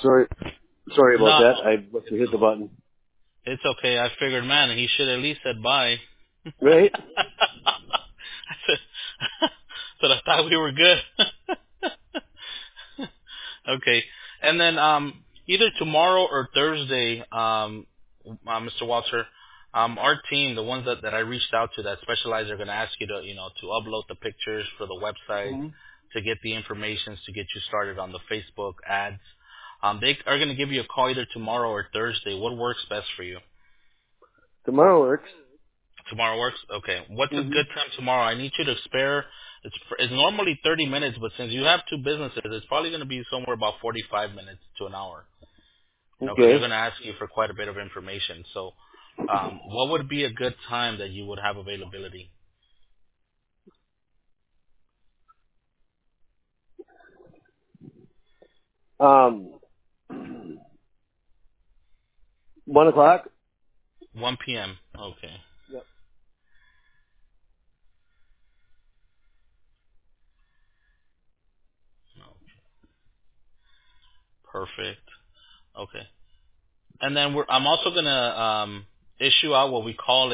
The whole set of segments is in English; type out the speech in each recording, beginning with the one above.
Sorry, sorry about No, that. I must have hit the button. it's okay. I figured, man, he should at least said bye. Right? I said, but I thought we were good. Okay. And then either tomorrow or Thursday, Mr. Walter, our team, the ones that I reached out to that specialize, are going to ask you to, to upload the pictures for the website, Mm-hmm. to get the information to get you started on the Facebook ads. They are going to give you a call either tomorrow or Thursday. What works best for you? Tomorrow works. Tomorrow works? Okay. What's a Mm-hmm. good time tomorrow? I need you to spare, it's normally 30 minutes, but since you have two businesses, it's probably going to be somewhere about 45 minutes to an hour. Because they're Okay. going to ask you for quite a bit of information. So what would be a good time that you would have availability? Um, 1 o'clock? 1 p.m. Okay. Yep. Perfect. Okay. And then I'm also going to issue out what we call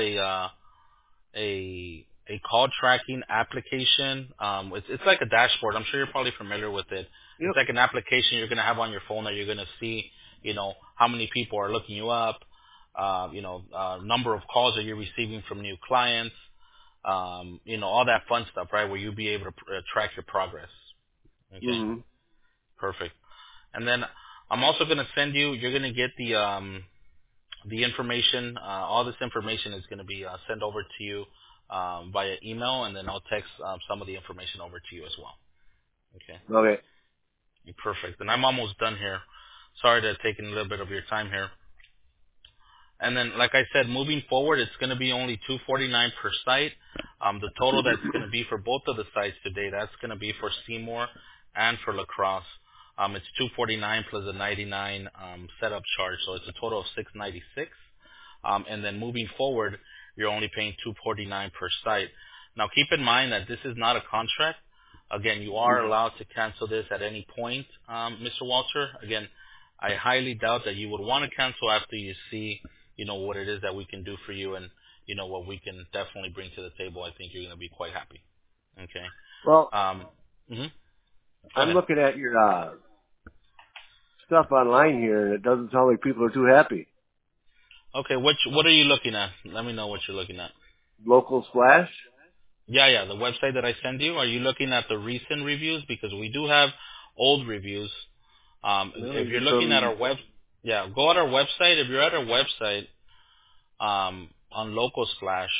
a call tracking application. It's like a dashboard. I'm sure you're probably familiar with it. It's Yep. like an application you're going to have on your phone that you're going to see, how many people are looking you up, number of calls that you're receiving from new clients, all that fun stuff, right? Where you'll be able to track your progress. Okay, Mm-hmm. perfect. And then I'm also going to send you. You're going to get the information. All this information is going to be sent over to you via email, and then I'll text some of the information over to you as well. Okay, Okay. perfect. And I'm almost done here. Sorry to have taken a little bit of your time here. And then, like I said, moving forward, it's going to be only $249 per site. The total that's going to be for both of the sites today, that's going to be for Seymour and for La Crosse. It's $249 plus a $99 setup charge, so it's a total of $696. And then moving forward, you're only paying $249 per site. Now, keep in mind that this is not a contract. Again, you are allowed to cancel this at any point, Mr. Walter. Again, I highly doubt that you would want to cancel after you see, what it is that we can do for you, and what we can definitely bring to the table. I think you're going to be quite happy. Okay. Well, Mhm. Go I'm ahead. looking at your stuff online here, and it doesn't sound like people are too happy. Okay. What are you looking at? Let me know what you're looking at. Local Splash? Yeah. The website that I send you. Are you looking at the recent reviews? Because we do have old reviews. No, If these you're are looking at from... our go on our website. If you're at our website, on Local Splash,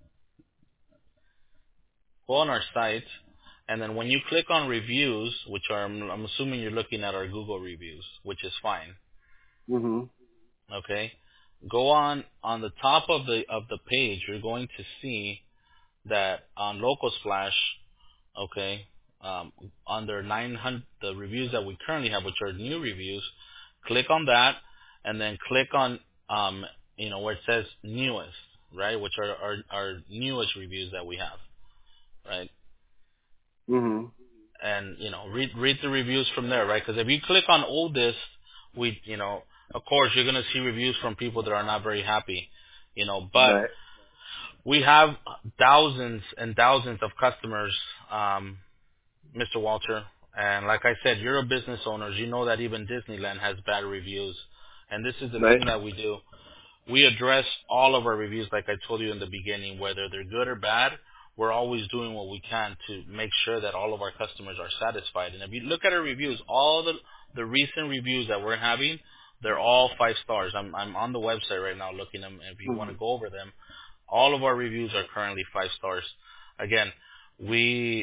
go on our site, and then when you click on reviews, which are, I'm assuming you're looking at our Google reviews, which is fine. Mm-hmm. Okay, go on the top of the page. You're going to see that on Local Splash, okay, under 900, the reviews that we currently have, which are new reviews, click on that, and then click on, where it says newest, right, which are our newest reviews that we have, right? Mm-hmm. And, read the reviews from there, right? Because if you click on oldest, of course, you're going to see reviews from people that are not very happy, but Right. we have thousands and thousands of customers, Mr. Walter. And like I said, you're a business owner. You know that even Disneyland has bad reviews. And this is the Right. thing that we do. We address all of our reviews, like I told you in the beginning, whether they're good or bad. We're always doing what we can to make sure that all of our customers are satisfied. And if you look at our reviews, all the recent reviews that we're having, they're all 5 stars. I'm on the website right now looking at them. If you want Mm-hmm. to go over them, all of our reviews are currently 5 stars. Again, we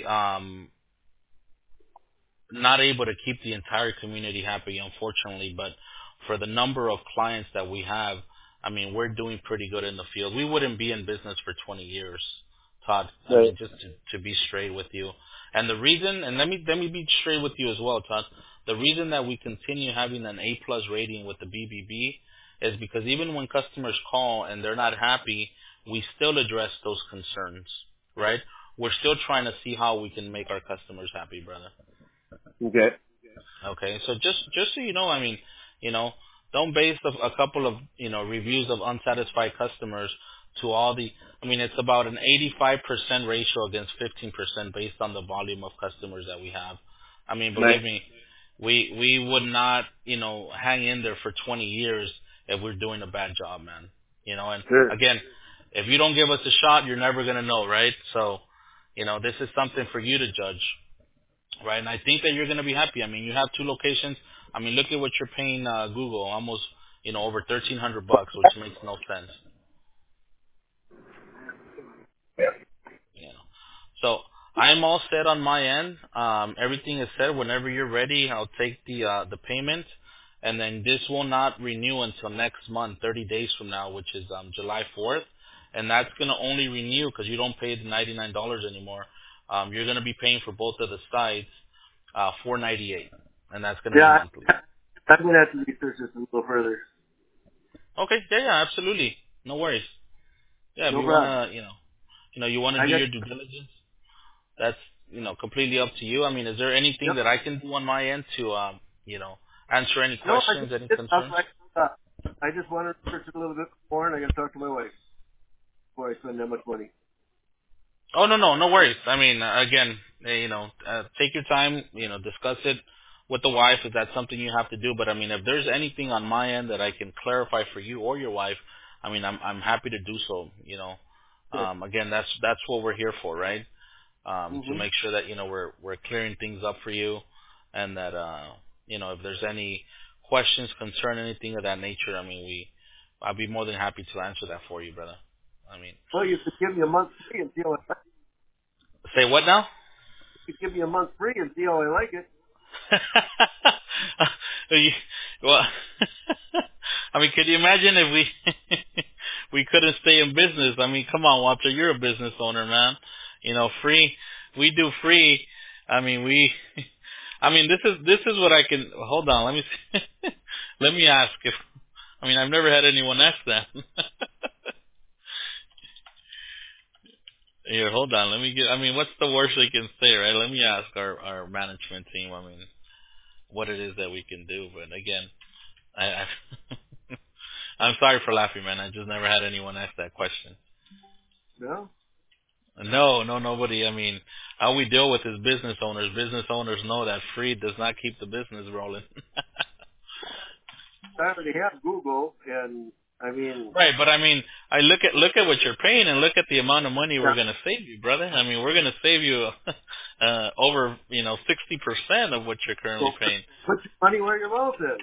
not able to keep the entire community happy, unfortunately, but for the number of clients that we have, I mean, we're doing pretty good in the field. We wouldn't be in business for 20 years, Todd. I Right. mean, just to be straight with you. And the reason, and let me be straight with you as well, Todd. The reason that we continue having an A+ rating with the BBB is because even when customers call and they're not happy, we still address those concerns, right? We're still trying to see how we can make our customers happy, brother. Okay. Okay, so just so you know, I mean, you know, don't base a couple of reviews of unsatisfied customers to all the. I mean, it's about an 85% ratio against 15% based on the volume of customers that we have. I mean, Right. believe me, we would not hang in there for 20 years if we're doing a bad job, man. And Sure. again, if you don't give us a shot, you're never gonna know, right? So, this is something for you to judge. Right, and I think that you're going to be happy. I mean, you have two locations. I mean, look at what you're paying Google, almost, over $1,300, which makes no sense. You know. So I'm all set on my end. Everything is set. Whenever you're ready, I'll take the payment, and then this will not renew until next month, 30 days from now, which is July 4th, and that's going to only renew because you don't pay the $99 anymore. You're going to be paying for both of the sites $498, and that's going to be Yeah, monthly. I'm gonna have to research this a little further. Okay, yeah, absolutely, no worries. Yeah, if No you problem. wanna, you wanna I do got. your due diligence, that's completely up to you. I mean, is there anything Yep. that I can do on my end to answer any No, I questions, just any it sounds concerns? like I just want to research it a little bit more, and I got to talk to my wife before I spend that much money. Oh, no worries. I mean, again, take your time, discuss it with the wife if that's something you have to do. But I mean, if there's anything on my end that I can clarify for you or your wife, I mean, I'm happy to do so. Sure. Again, that's what we're here for, right? To Mhm. make sure that we're clearing things up for you, and that if there's any questions, concern, anything of that nature, I mean, I'd be more than happy to answer that for you, brother. I mean, Well, you could give me a month free and see how I like it. say what now? You could give me a month free and see how I like it. You- well, I mean, could you imagine if we we couldn't stay in business? I mean, come on, Walter, you're a business owner, man. Free. We do free. I mean, I mean, this is what I can. Hold on, let me let me ask if. I mean, I've never had anyone ask that. Here, hold on. Let me get. I mean, what's the worst they can say, right? Let me ask our management team. I mean, what it is that we can do. But again, I I'm sorry for laughing, man. I just never had anyone ask that question. No. No, nobody. I mean, how we deal with is business owners. Business owners know that free does not keep the business rolling. I already have Google, and I mean, Right, but I mean, I look at what you're paying and look at the amount of money yeah. we're going to save you, brother. I mean, we're going to save you over 60% of what you're So currently paying. put your money where your mouth is.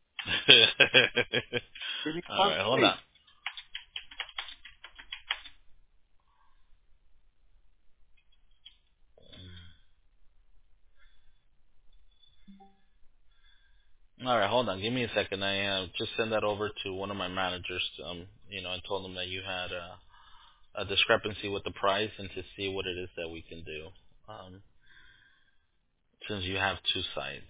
Give me a All month right, hold free. on. All right, hold on. Give me a second. I just sent that over to one of my managers. And told them that you had a discrepancy with the price and to see what it is that we can do. Since you have two sites.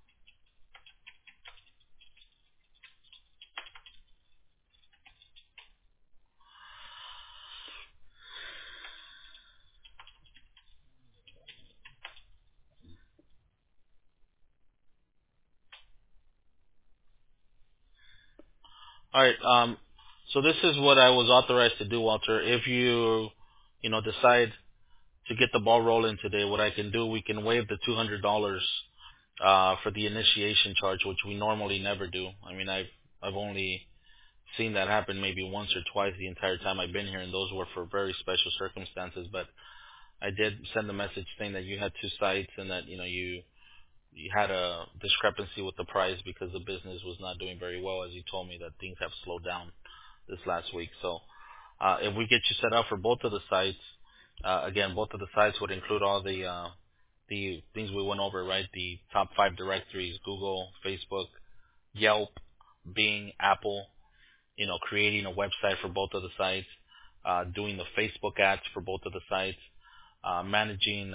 All right. So this is what I was authorized to do, Walter. If you decide to get the ball rolling today, what I can do, we can waive the $200 for the initiation charge, which we normally never do. I mean, I've only seen that happen maybe once or twice the entire time I've been here, and those were for very special circumstances. But I did send a message saying that you had two sites and that you had a discrepancy with the price because the business was not doing very well, as you told me that things have slowed down this last week. So if we get you set up for both of the sites, again, both of the sites would include all the things we went over, right? The top 5 directories: Google, Facebook, Yelp, Bing, Apple. Creating a website for both of the sites, doing the Facebook ads for both of the sites, managing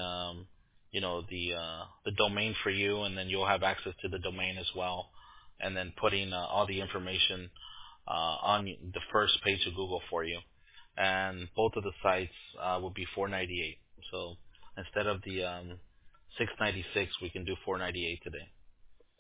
the domain for you, and then you'll have access to the domain as well, and then putting all the information on the first page of Google for you. And both of the sites will be $498. So instead of the $696, we can do $498 today.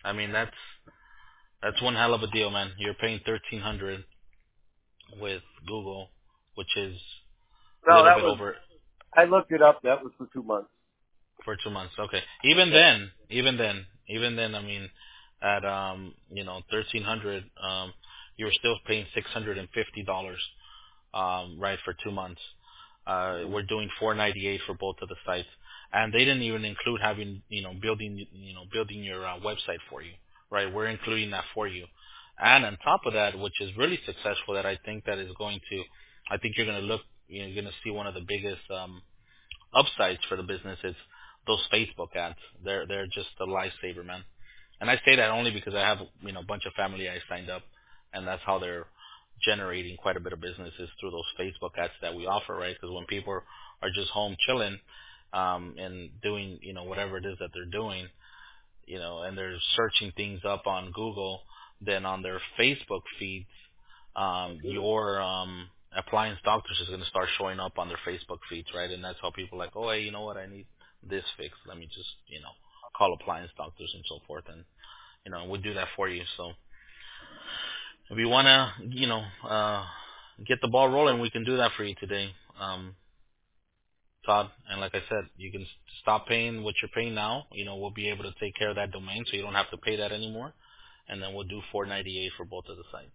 I mean, that's one hell of a deal, man. You're paying $1,300 with Google, which is a No, little that bit was, over I looked it up. That was for 2 months. for 2 months. Okay. Even then, I mean, at 1,300, you were still paying $650, right, for 2 months. Hmm. We're doing 498 for both of the sites, and they didn't even include having building your website for you, right? We're including that for you, and on top of that, which is really successful, that I think that is going to, I think you're going to look, you're going to see one of the biggest upsides for the business is those Facebook ads. They're just a lifesaver, man. And I say that only because I have a bunch of family I signed up, and that's how they're generating quite a bit of business is through those Facebook ads that we offer, right? Because when people are just home chilling, and doing whatever it is that they're doing, and they're searching things up on Google, then on their Facebook feeds, your appliance doctors is going to start showing up on their Facebook feeds, right? And that's how people are like, oh, hey, you know what, I need this fixed. Let me just, call appliance doctors and so forth, and we do that for you. So if you want to, get the ball rolling, we can do that for you today, Todd. And like I said, you can stop paying what you're paying now. We'll be able to take care of that domain, so you don't have to pay that anymore. And then we'll do 498 for both of the sites.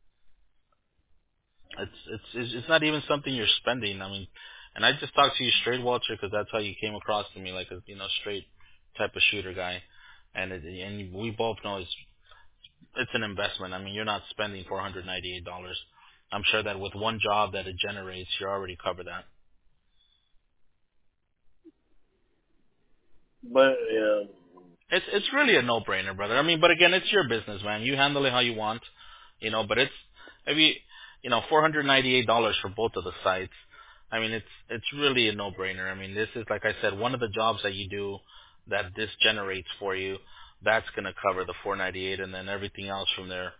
It's not even something you're spending. I mean, and I just talked to you straight, Walter, because that's how you came across to me, like a straight type of shooter guy. And we both know it's an investment. I mean, you're not spending $498. I'm sure that with one job that it generates, you already cover that. But yeah. It's really a no-brainer, brother. I mean, but again, it's your business, man. You handle it how you want, But it's maybe $498 for both of the sites. I mean, it's really a no-brainer. I mean, this is, like I said, one of the jobs that you do that this generates for you. That's gonna cover the 498, and then everything else from there,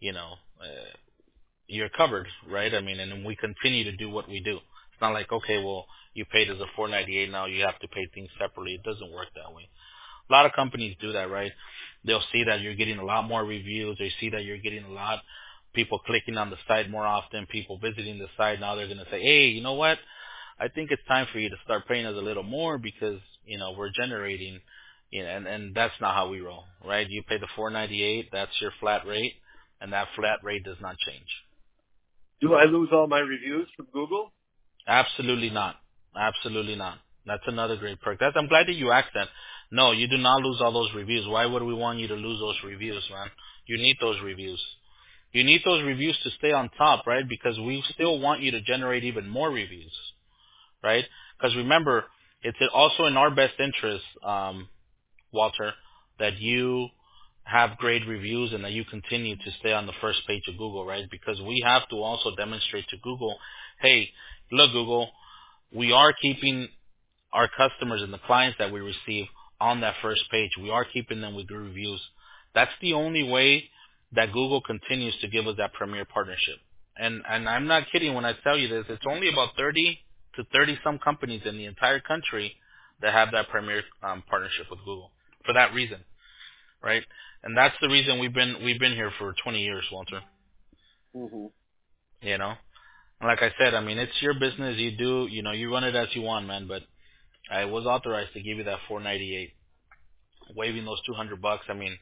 you're covered, right? I mean, and then we continue to do what we do. It's not like, okay, well, you paid us a 498, now you have to pay things separately. It doesn't work that way. A lot of companies do that, right? They'll see that you're getting a lot more reviews. They see that you're getting a lot people clicking on the site more often, people visiting the site. Now they're going to say, hey, you know what? I think it's time for you to start paying us a little more because, we're generating, and that's not how we roll, right? You pay the 498, that's your flat rate, and that flat rate does not change. Do I lose all my reviews from Google? Absolutely not. Absolutely not. That's another great perk. I'm glad that you asked that. No, you do not lose all those reviews. Why would we want you to lose those reviews, man? You need those reviews. You need those reviews to stay on top, right? Because we still want you to generate even more reviews, right? Because remember, it's also in our best interest, Walter, that you have great reviews and that you continue to stay on the first page of Google, right? Because we have to also demonstrate to Google, hey, look, Google, we are keeping our customers and the clients that we receive on that first page. We are keeping them with good reviews. That's the only way that Google continues to give us that premier partnership. And I'm not kidding when I tell you this. It's only about 30 to 30 some companies in the entire country that have that premier partnership with Google for that reason, right? And that's the reason we've been here for 20 years, Walter. Mm-hmm. And like I said, I mean, it's your business. You do, you run it as you want, man. But I was authorized to give you that 498, waiving those $200. I mean,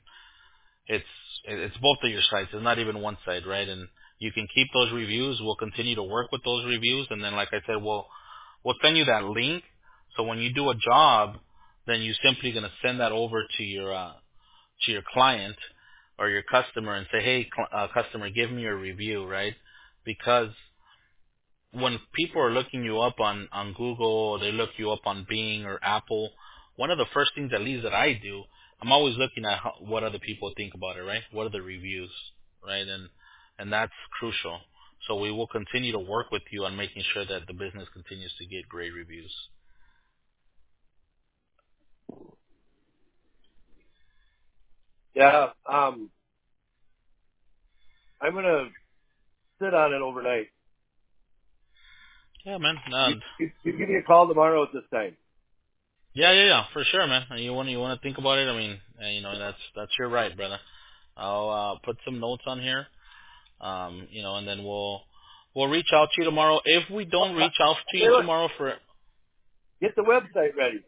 it's both of your sites. It's not even one site, right? And you can keep those reviews. We'll continue to work with those reviews, and then, like I said, we'll send you that link. So when you do a job, then you're simply going to send that over to your client or your customer and say, hey, customer, give me your review, right? Because when people are looking you up on Google or they look you up on Bing or Apple, one of the first things at least that I do, I'm always looking at what other people think about it, right? What are the reviews, right? And that's crucial. So we will continue to work with you on making sure that the business continues to get great reviews. Yeah. I'm gonna sit on it overnight. Yeah, man. You give me a call tomorrow at this time. Yeah, for sure, man. And you want to think about it. I mean, that's your right, brother. I'll put some notes on here. And then we'll reach out to you tomorrow. If we Oh, don't reach out to hey, you look, tomorrow for get the website ready.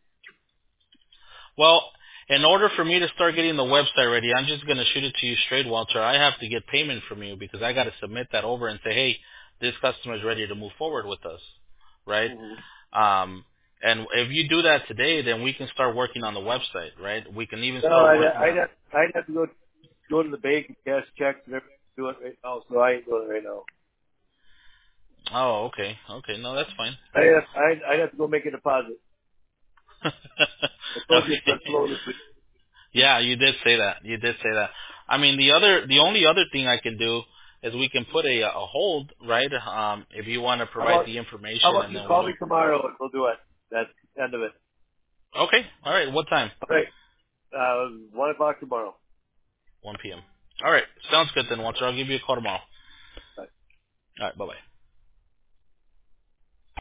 well, in order for me to start getting the website ready, I'm just gonna shoot it to you straight, Walter. I have to get payment from you because I got to submit that over and say, hey, this customer is ready to move forward with us, right? Mm-hmm. Um, and if you do that today, then we can start working on the website, right? We can even No, start working on. I'd have to go to the bank and cash checks and everything, do it right now, so I ain't doing it right now. Oh, okay. No, that's fine. I'd have to go make a deposit. I told you it's Okay. been slow this week. Yeah, you did say that. You did say that. I mean, the only other thing I can do is we can put a hold, right? If you want to How provide about the how information, about and you then call me we'll. tomorrow and we'll do it. That's the end of it. Okay. All right. What time? All right. 1 o'clock tomorrow. 1 p.m. All right. Sounds good then, Walter. I'll give you a call tomorrow. Bye. All right. Bye bye.